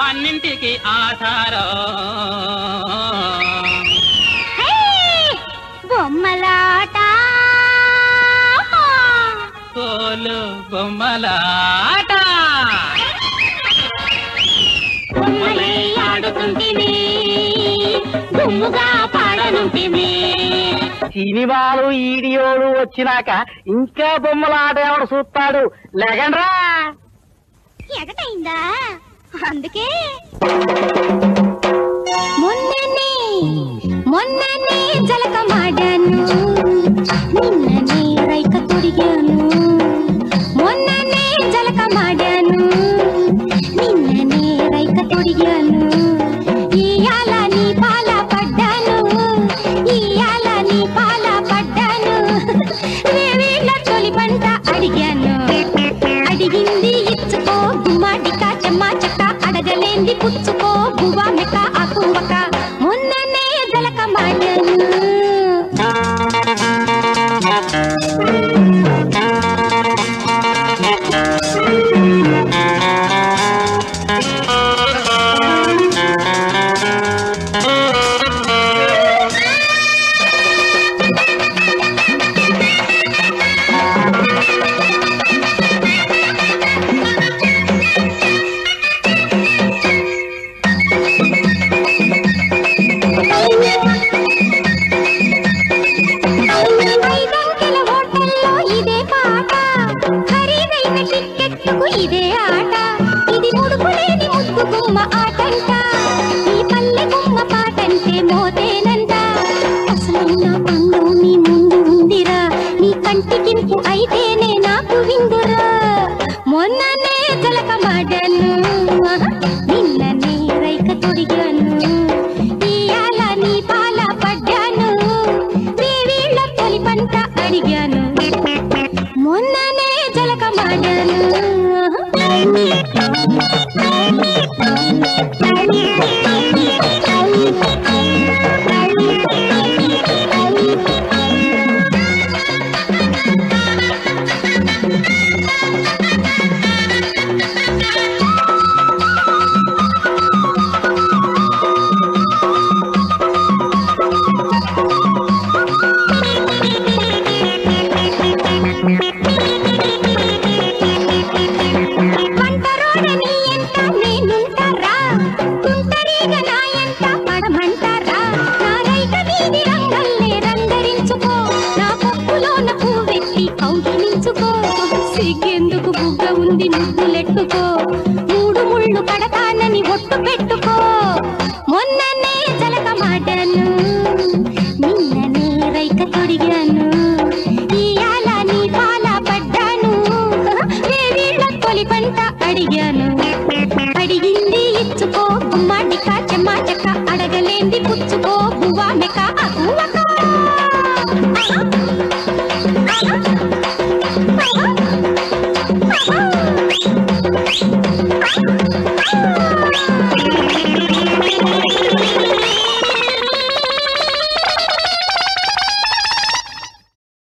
అన్నింటికి ఆధారం బొమ్మలాట కోలు బొమ్మలాట బొమ్మలే ఆడుతుంటివి గుమ్ముగా పాడనుంటివి. సినిమాలు ఈడియోలు వచ్చినాక ఇంకా బొమ్మలాట ఎవడు చూస్తాడు? లేకండ్రా. ఎగటైందా? అందుకే మొన్ననే జలకమాడాను, నిన్ననే రైక తొడిగాను. మొన్ననే జలకమాడాను, నిన్ననే రైక తొడిగాను. ఇయాల నీ పాల పడ్డాను, ఇయాల నీ పాల పడ్డాను. వేవేళ్ళ తొలి పంట అడిగాను, అడిగింది ఇచ్చుకో గుమ్మాడిక చెమ్మా చెక్క. అడగలేంది పుచ్చుకో బువ్వా మెక్క ఆకువక. మొన్ననే జలకమాడాను. ఐదంకెల హోటల్లో ఇదే పాట, ఖరీదైన టిక్కెట్టుకు ఇదే ఆట. ఇది ముడుపులేని ముద్దు గుమ్మ ఆటంట, ఈ పల్లె గుమ్మ పాటంటే మోతేనంట. అసలైన పండు నీ ముందు ఉందిరా, నీ కంటికింపు అయితేనే నాకు విందురా. మొన్ననే జలకమాడాను, నిన్ననే రైక తొడిగాను. ఇయాల నీ పాల పడ్డాను, వేవేళ్ళ తొలి పంట అడిగాను. మొన్ననే జలకమాడాను. పంటరోడని ఎంత నేనుంటారా, తుంటరిగా నా ఎంత పడమంటారా. నా రైక వీధి రంగల్లే రంగరించుకో, నా పప్పులోన పువ్వెత్తి కౌగిలించుకో. సిగ్గెందుకు బుగ్గ ఉంది ముద్దులెట్టుకో, మూడు ముళ్ళు కడతానని ఒట్టు పెట్టుకో. మొన్ననే జలకమాడాను, నిన్ననే రైక తొడిగాను. ఇయాల నీ పాల పడ్డాను, వేవేళ్ళ తొలి పంట అడిగాను. అడిగింది ఇచ్చుకో గుమ్మాడిక చెమ్మా చెక్క. అడగలేంది పుచ్చుకో బువ్వా మెక్క ఆకువక.